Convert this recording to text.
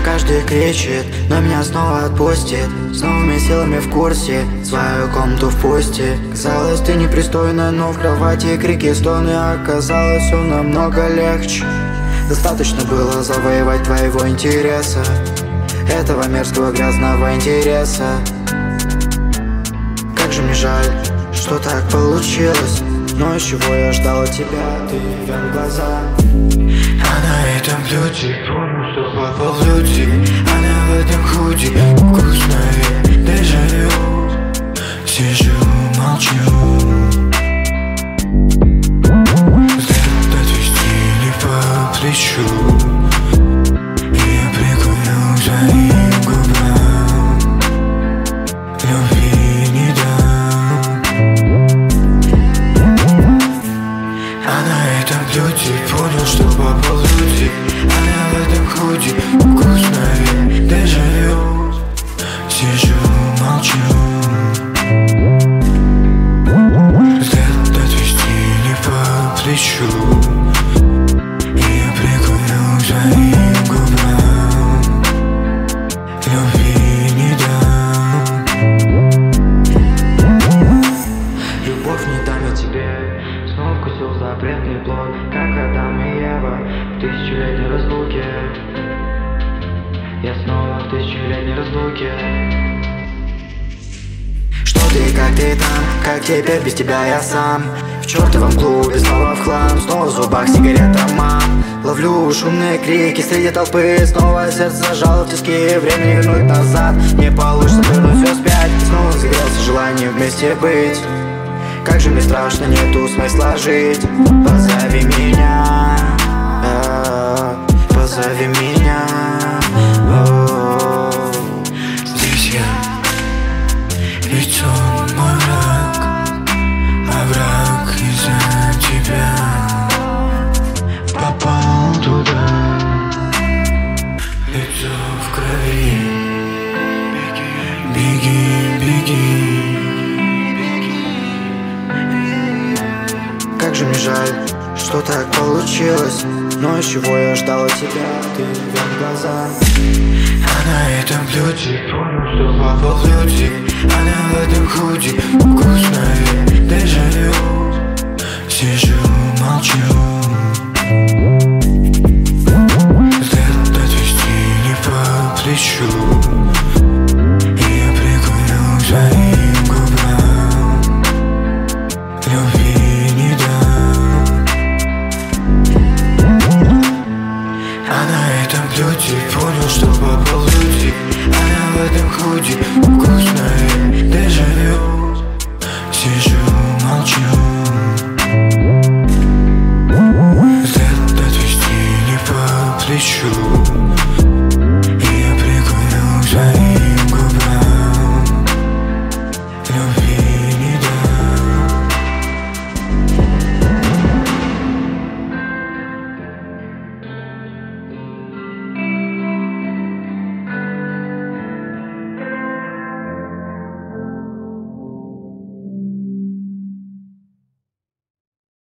Каждый кричит, но меня снова отпустит. С новыми силами в курсе, свою комнату впусти. Казалось, ты непристойна, но в кровати крики, стоны. Оказалось, все намного легче. Достаточно было завоевать твоего интереса, этого мерзкого грязного интереса. Как же мне жаль, что так получилось, но из чего я ждал от тебя, ты вел глаза. А на этом блюде понял, что попал в люди. Она в этом худи, вкусное дежавю. Сижу, молчу, взгляд отвести по плечу. Я прикурю своим губам, любви не дам. А на этом блюде понял, что попал в люди. Она в этом худи, вкусное дежавю. Сижу, молчу, взгляд отвести по плечу. Я прикурю своим губам, любви не дам. Любовь не дам я тебе, снова вкусил запретный плод, как Адам и Ева в тысячелетней разлуке. Я снова в тысячелетней разлуке. Что ты, как ты там, как теперь без тебя я сам? В чертовом клубе снова в хлам, снова в зубах сигарета мам. Ловлю шумные крики среди толпы, снова сердце зажало в тиски. Время не вернуть назад, не получится вернуть все вспять. Снова загорелся желание вместе быть. Как же мне страшно, нету смысла жить. Позови меня, позови меня. Здесь я, ведь он мой враг, а враг из-за тебя попал туда. Лицо в крови, беги, беги. Как же мне жаль, что так получилось, но из чего я ждал от тебя, ты вел глаза. А на этом блюде понял, что попал в люди. Она в этом худи, вкусное дежавю. Сижу, молчу, взгляд отвести по плечу. Я прикурю своим губам, любви не дам. А на этом блюде понял, что попал в люди. Она в этом худи, вкусное дежавю. Сижу, молчу,